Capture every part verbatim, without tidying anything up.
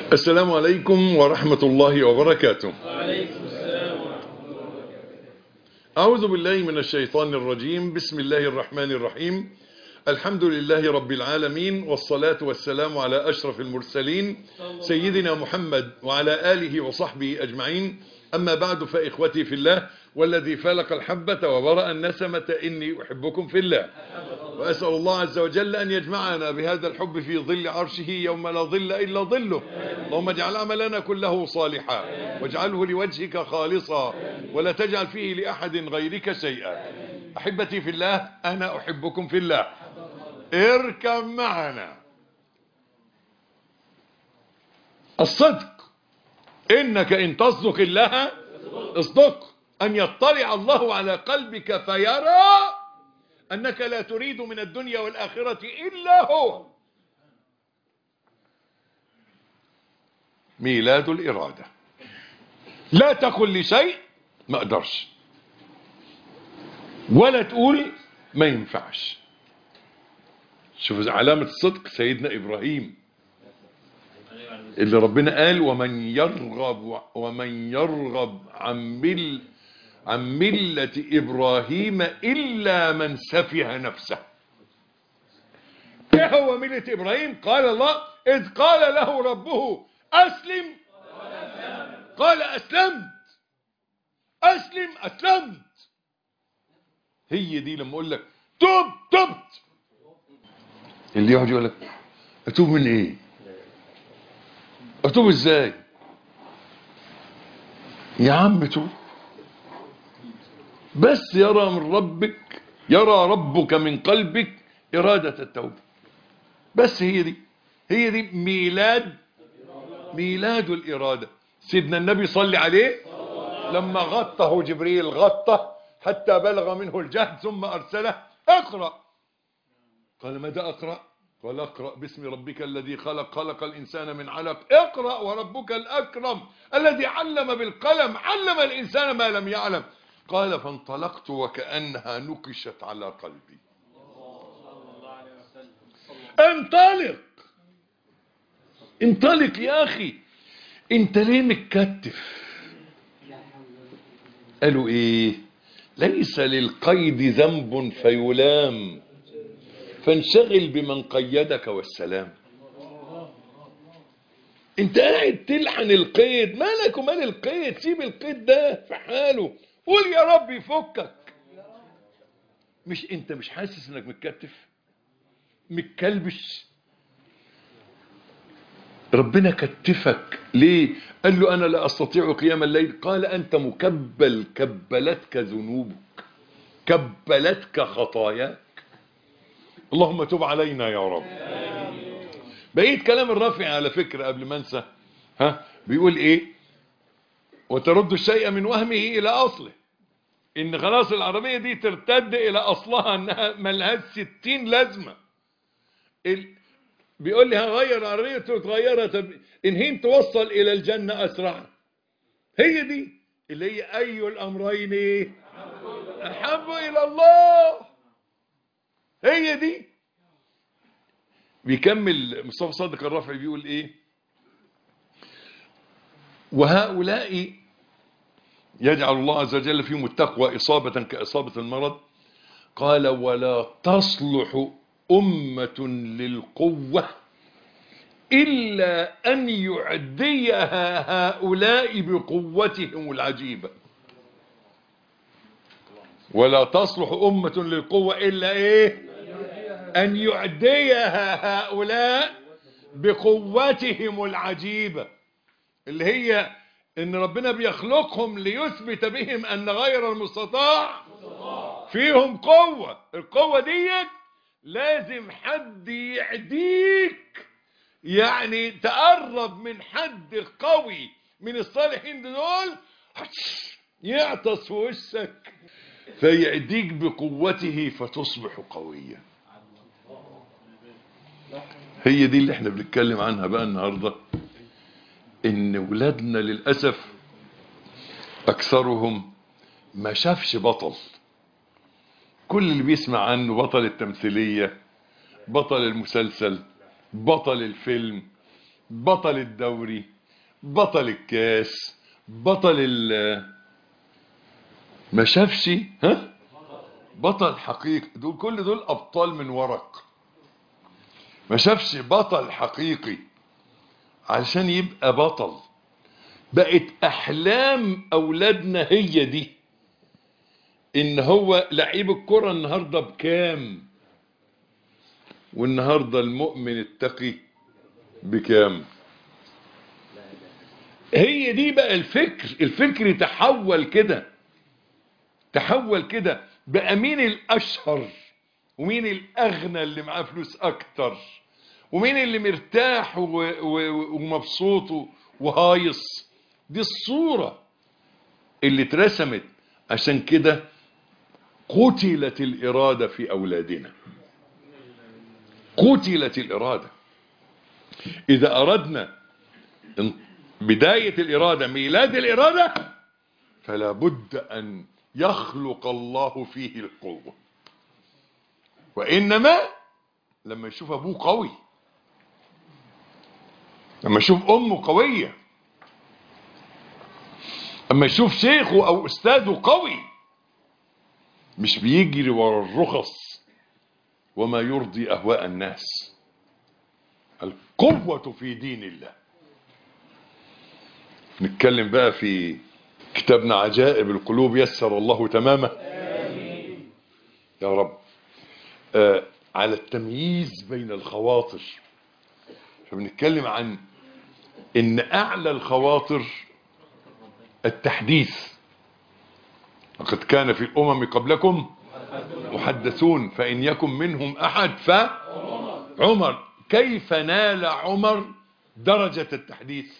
السلام عليكم ورحمة الله وبركاته. وعليكم السلام ورحمة الله وبركاته. أعوذ بالله من الشيطان الرجيم. بسم الله الرحمن الرحيم. الحمد لله رب العالمين، والصلاة والسلام على أشرف المرسلين سيدنا محمد وعلى آله وصحبه أجمعين. أما بعد، فإخوتي في الله والذي فلق الحبة وبرأ النسمة إني أحبكم في الله، وأسأل الله عز وجل أن يجمعنا بهذا الحب في ظل عرشه يوم لا ظل إلا ظله. اللهم اجعل عملنا كله صالحا واجعله لوجهك خالصا ولا تجعل فيه لأحد غيرك شيئا. أحبتي في الله، أنا أحبكم في الله. اركب معنا. الصدق، إنك إن تصدق الله اصدق، أن يطلع الله على قلبك فيرى أنك لا تريد من الدنيا والآخرة إلا هو. ميلاد الإرادة. لا تقل لشيء ما أقدرش، ولا تقول ما ينفعش. شوف علامة الصدق سيدنا إبراهيم اللي ربنا قال ومن يرغب ومن يرغب عن مل عن ملة إبراهيم إلا من سفه نفسه. ايه هو ملة إبراهيم؟ قال الله إذ قال له ربه أسلم قال أسلمت. أسلم أسلمت. هي دي لما أقول لك تب تبت، اللي يقعد يقول لك أتوب من إيه؟ أتوب إزاي؟ يا عم توب، بس يرى من ربك يرى ربك من قلبك إرادة التوبة. بس هي دي هي دي ميلاد ميلاد الإرادة. سيدنا النبي صلى عليه لما غطه جبريل غطه حتى بلغ منه الجهد ثم أرسله اقرأ. قال ماذا أقرأ؟ قال اقرأ باسم ربك الذي خلق خلق الإنسان من علق اقرأ وربك الأكرم الذي علم بالقلم علم الإنسان ما لم يعلم. قال فانطلقت وكأنها نكشت على قلبي. انطلق انطلق يا أخي، انت ليه متكتف؟ قالوا ايه؟ ليس للقيد ذنب فيلام فانشغل بمن قيدك والسلام. انت قاعد تلحن القيد، مالك ومال القيد؟ سيب القيد ده في حاله، قول يا رب يفكك. مش انت مش حاسس انك متكتف متكلبش؟ ربنا كتفك ليه؟ قال له انا لا استطيع قيام الليل. قال انت مكبل، كبلتك ذنوبك، كبلتك خطاياك. اللهم تب علينا يا رب. بقيت كلام الرافع على فكرة قبل ما انسى، ها بيقول ايه؟ وترد الشيء من وهمه الى اصله. ان خلاص العربية دي ترتد الى اصلها، انها ملهاش ستين لازمة. ال... بيقول لي هغير العربية، تغيرها. طب ان هي توصل الى الجنة اسرع. هي دي اللي هي اي الامرين ايه احب الى الله. هي دي. بيكمل مصطفى صادق الرافعي بيقول ايه؟ وهؤلاء يجعل الله عز وجل فيهم التقوى إصابة كإصابة المرض. قال ولا تصلح أمة للقوة إلا أن يعديها هؤلاء بقوتهم العجيبة. ولا تصلح أمة للقوة إلا إيه؟ أن يعديها هؤلاء بقوتهم العجيبة، اللي هي ان ربنا بيخلقهم ليثبت بهم ان غير المستطاع فيهم قوة. القوة دي لازم حد يعديك، يعني تقرب من حد قوي من الصالحين دول يعطس في وشك فيعديك بقوته فتصبح قويا. هي دي اللي احنا بنتكلم عنها بقى النهاردة. ان ولادنا للأسف اكثرهم ما شافش بطل. كل اللي بيسمع عنه بطل التمثيلية، بطل المسلسل، بطل الفيلم، بطل الدوري، بطل الكاس، بطل ال ما شافش ها بطل حقيقي. دول كل دول ابطال من ورق. ما شافش بطل حقيقي علشان يبقى بطل. بقت احلام اولادنا هي دي، ان هو لعيب الكرة النهاردة بكام، والنهاردة المؤمن التقي بكام. هي دي بقى الفكر. الفكر تحول كده، تحول كده. بقى مين الاشهر، ومين الاغنى اللي معاه فلوس اكتر، ومين اللي مرتاح ومبسوط وهايص. دي الصورة اللي اترسمت. عشان كده قتلت الإرادة في أولادنا، قتلت الإرادة. إذا أردنا بداية الإرادة، ميلاد الإرادة، فلا بد أن يخلق الله فيه القوة. وإنما لما يشوف أبوه قوي، لما يشوف أمه قوية، لما يشوف شيخه أو أستاذه قوي، مش بيجري ورا الرخص وما يرضي أهواء الناس. القوة في دين الله. نتكلم بقى في كتابنا عجائب القلوب يسر الله تمامه. آمين يا رب. آه على التمييز بين الخواطر. فبنتكلم عن ان اعلى الخواطر التحديث. لقد كان في الامم قبلكم محدثون فان يكن منهم احد فعمر. كيف نال عمر درجة التحديث؟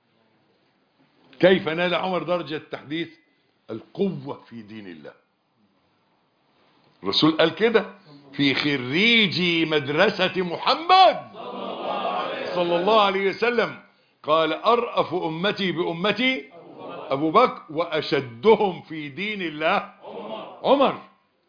كيف نال عمر درجة التحديث؟ القوة في دين الله. الرسول قال كده في خريجي مدرسة محمد صلى الله عليه وسلم، قال أرأف أمتي بأمتي أبو بكر وأشدهم في دين الله عمر.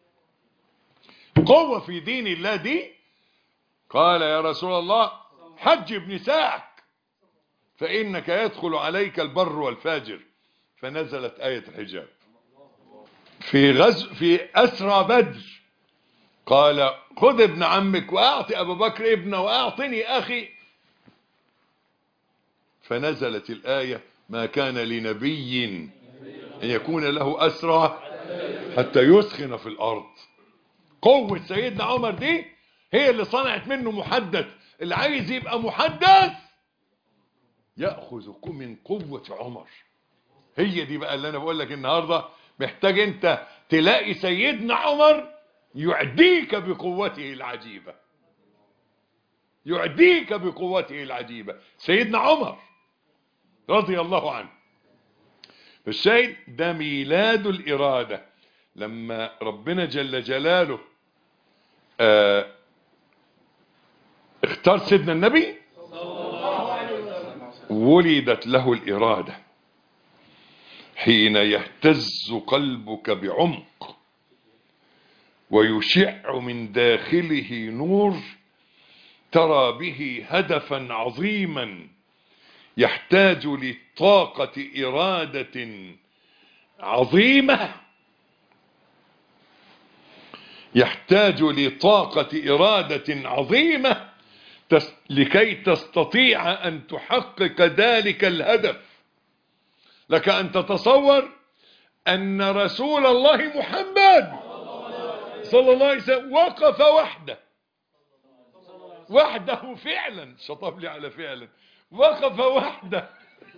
قوة في دين الله دي. قال يا رسول الله حجب نساءك فإنك يدخل عليك البر والفاجر. فنزلت آية الحجاب. في غزو في أسرى بدر قال خذ ابن عمك وأعطي أبو بكر ابنه وأعطني أخي. فنزلت الآية ما كان لنبي أن يكون له أسرى حتى يسخن في الأرض. قوة سيدنا عمر دي هي اللي صنعت منه محدث. اللي عايز يبقى محدث يأخذ من قوة عمر. هي دي بقى اللي أنا بقول لك النهاردة محتاج أنت تلاقي سيدنا عمر يعديك بقوته العجيبة، يعديك بقوته العجيبة. سيدنا عمر رضي الله عنه. فالشاهد ده ميلاد الإرادة. لما ربنا جل جلاله اه اختار سيدنا النبي ولدت له الإرادة. حين يهتز قلبك بعمق ويشع من داخله نور ترى به هدفا عظيما يحتاج لطاقة إرادة عظيمة، يحتاج لطاقة إرادة عظيمة لكي تستطيع أن تحقق ذلك الهدف. لك أن تتصور أن رسول الله محمد صلى الله عليه وسلم وقف وحده، وحده فعلا، شطب لي على فعلا، وقف وحده،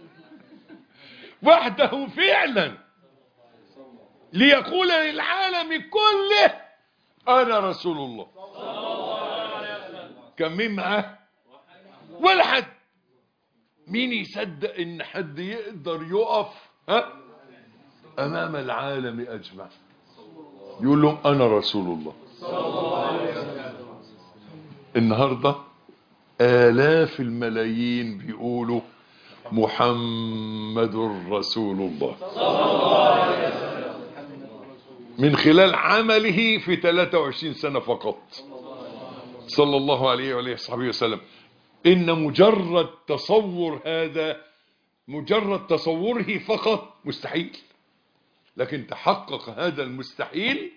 وحده فعلا ليقول للعالم كله أنا رسول الله. كان مين معاه؟ ولا حد. مين يصدق ان حد يقدر يقف ها امام العالم اجمع يقول لهم انا رسول الله؟ النهاردة آلاف الملايين بيقولوا محمد رسول الله من خلال عمله في ثلاثة وعشرين سنة فقط صلى الله عليه وعليه وصحبه وسلم. إن مجرد تصور هذا، مجرد تصوره فقط مستحيل، لكن تحقق هذا المستحيل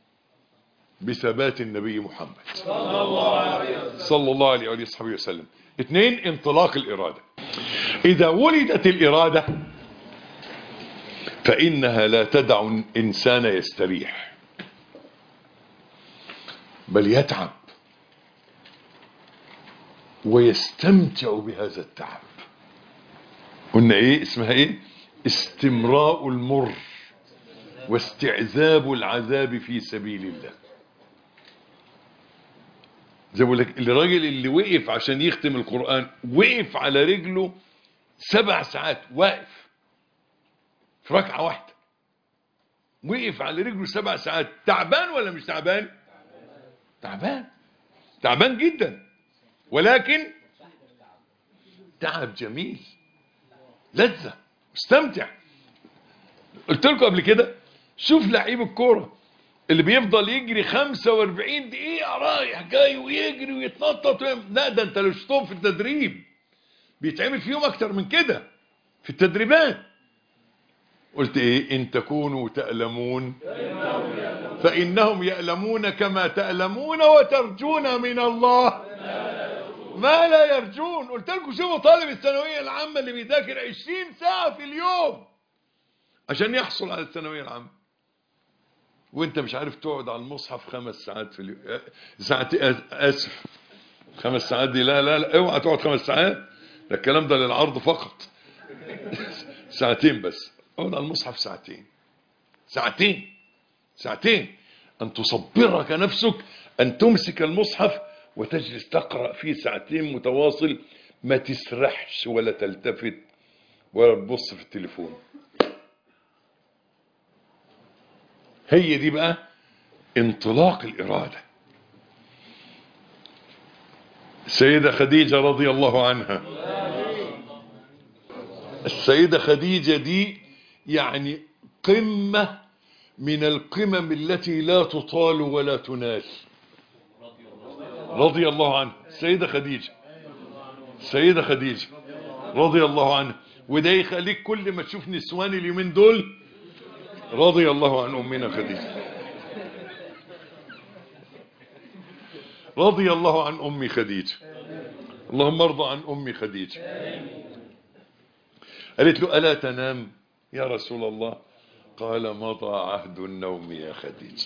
بثبات النبي محمد صلى الله عليه وآله وصحبه وسلم. اثنين، انطلاق الإرادة. إذا ولدت الإرادة فإنها لا تدع الإنسان يستريح، بل يتعب ويستمتع بهذا التعب. قلنا ايه اسمها؟ ايه؟ استمراء المر واستعذاب العذاب في سبيل الله. زي بقول لك الراجل اللي وقف عشان يختم القرآن، وقف على رجله سبع ساعات واقف في ركعة واحدة، وقف على رجله سبع ساعات. تعبان ولا مش تعبان؟ تعبان، تعبان جدا، ولكن تعب جميل، لذة، مستمتع. قلت لكم قبل كده، شوف لعيب الكورة اللي بيفضل يجري خمسة واربعين دقيقة رايح جاي ويجري ويتنطط ويم... لا ده انت لو شفتهم في التدريب بيتعمل فيهم اكتر من كده في التدريبات. قلت ايه؟ ان تكونوا تألمون فإنهم يألمون كما تألمون وترجون من الله ما لا يرجون. قلت لكم شوفوا طالب الثانوية العامة اللي بيذاكر عشرين ساعة في اليوم عشان يحصل على الثانوية العامة، وانت مش عارف تقعد على المصحف خمس ساعات في اليوم. ساعتين، اسف، خمس ساعات دي لا لا لا، اوعى تقعد خمس ساعات، ده الكلام ده للعرض فقط. ساعتين بس، اقعد على المصحف ساعتين، ساعتين ساعتين ان تصبرك نفسك ان تمسك المصحف وتجلس تقرأ فيه ساعتين متواصل، ما تسرحش ولا تلتفت ولا تبص في التليفون. هي دي بقى انطلاق الإرادة. السيدة خديجة رضي الله عنها، السيدة خديجة دي يعني قمة من القمم التي لا تطال ولا تنال، رضي الله عنها. السيدة خديجة، السيدة خديجة رضي الله عنها. وده يخليك كل ما تشوف نسوان اليومين دول رضي الله عن أمنا خديجة، رضي الله عن أمي خديجة، اللهم ارضى عن أمي خديجة. قالت له ألا تنام يا رسول الله؟ قال مضى عهد النوم يا خديجة.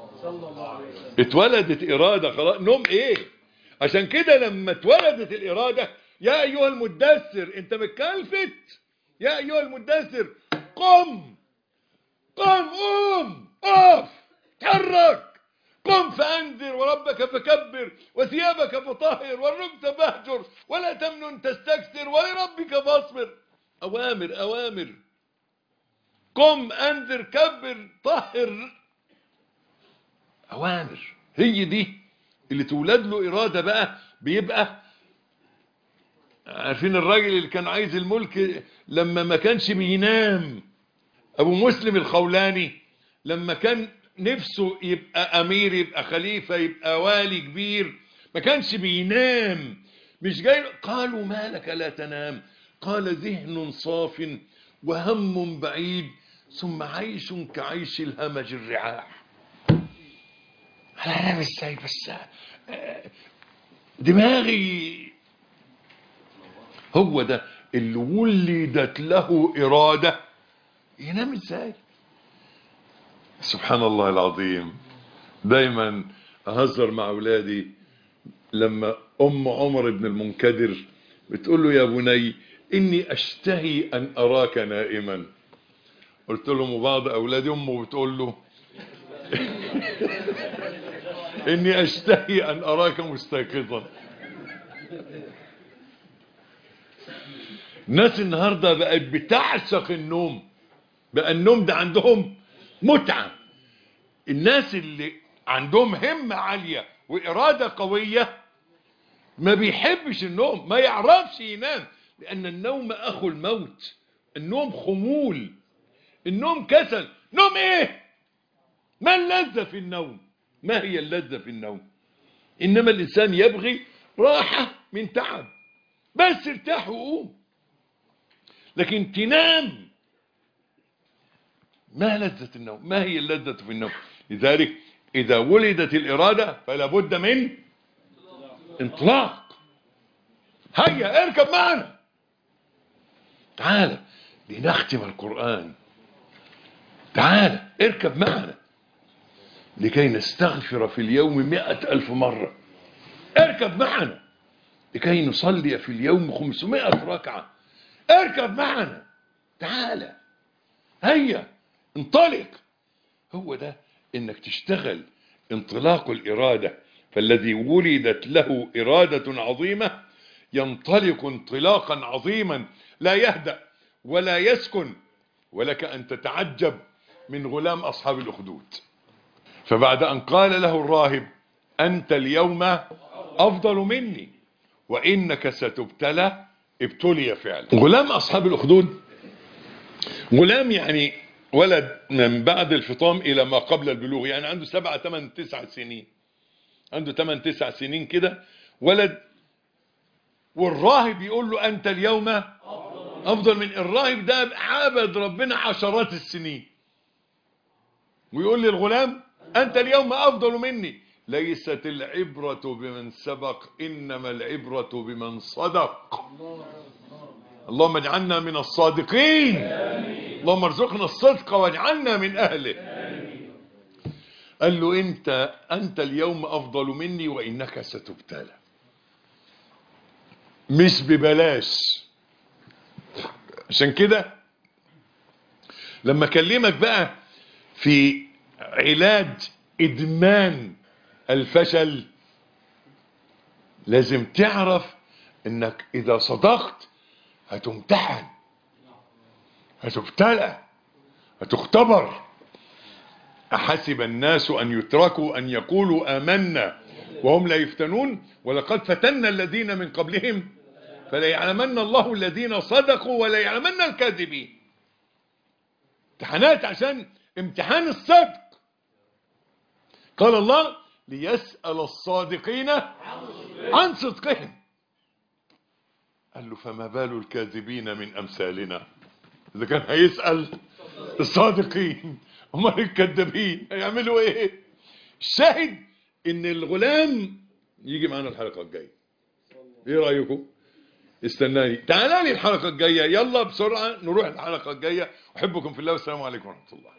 اتولدت إرادة خلاص، نوم ايه؟ عشان كده لما اتولدت الإرادة، يا أيها المدثر، انت متكلفت، يا أيها المدثر قم، قم، قم، اقف، تحرك، قم فأنذر وربك فكبر وثيابك فطهر والركب فاهجر ولا تمنن تستكثر ولربك فاصبر. أوامر أوامر، قم، أنذر، كبر، طهر، أوامر. هي دي اللي تولد له إرادة بقى. بيبقى عارفين الراجل اللي كان عايز الملك لما ما كانش بينام، أبو مسلم الخولاني، لما كان نفسه يبقى أمير، يبقى خليفة، يبقى والي كبير، ما كانش بينام. مش جاي قالوا ما لك لا تنام؟ قال ذهن صاف وهم بعيد ثم عيش كعيش الهمج الرعاح. أنا ازاي بس دماغي. هو ده اللي ولدت له إرادة، ينام ازاي؟ سبحان الله العظيم. دايما أهزر مع أولادي لما أم عمر بن المنكدر بتقول له يا بني إني أشتهي أن أراك نائما. قلت لهم وبعض أولادي أمه بتقول له إني أشتهي أن أراك مستيقظا. الناس النهاردة بقت بتعشق النوم، بقى النوم ده عندهم متعة. الناس اللي عندهم همة عالية وإرادة قوية ما بيحبش النوم، ما يعرفش ينام، لأن النوم أخو الموت. النوم خمول، النوم كسل. نوم إيه؟ ما اللذة في النوم؟ ما هي اللذة في النوم؟ إنما الإنسان يبغي راحة من تعب، بس ارتاح وقوم. لكن تنام، ما لذة النوم؟ ما هي اللذة في النوم؟ لذلك إذا ولدت الإرادة فلا بد من انطلاق. هيا اركب معنا، تعال لنختم القرآن، تعال اركب معنا لكي نستغفر في اليوم مئة ألف مرة، اركب معنا لكي نصلي في اليوم خمسمائة ركعة، اركب معنا، تعال هيا انطلق. هو ده انك تشتغل انطلاق الإرادة. فالذي ولدت له إرادة عظيمة ينطلق انطلاقا عظيما لا يهدأ ولا يسكن. ولك أن تتعجب من غلام أصحاب الأخدود. فبعد أن قال له الراهب أنت اليوم أفضل مني وإنك ستبتلى، ابتلي فعلا. غلام أصحاب الأخدود غلام يعني ولد من بعد الفطام إلى ما قبل البلوغ، يعني عنده سبعة ثمان تسع سنين، عنده ثمان تسع سنين كده ولد. والراهب يقول له أنت اليوم أفضل من الراهب ده عابد ربنا عشرات السنين، ويقول للغلام أنت اليوم أفضل مني. ليست العبرة بمن سبق إنما العبرة بمن صدق. اللهم اجعلنا من الصادقين، اللهم ارزقنا الصدق واجعلنا من أهله. قال له أنت أنت اليوم أفضل مني وإنك ستبتلى، مش ببلاش. عشان كده لما اكلمك بقى في علاج ادمان الفشل لازم تعرف انك اذا صدقت هتمتحن، هتبتلى، هتختبر. احسب الناس ان يتركوا ان يقولوا آمنا وهم لا يفتنون ولقد فتنا الذين من قبلهم فلا يعلمن الله الذين صدقوا ولا يعلمن الكاذبين. امتحانات عشان امتحان الصدق. قال الله ليسأل الصادقين عن صدقهم. قال له فما بال الكاذبين من أمثالنا. إذا كان هيسأل الصادقين امال الكذابين هيعملوا ايه؟ الشاهد ان الغلام يجي معنا الحلقة الجاية. ايه رأيكم؟ استناني، تعالى لي الحلقة الجاية، يلا بسرعة نروح الحلقة الجاية. احبكم في الله والسلام عليكم ورحمة الله.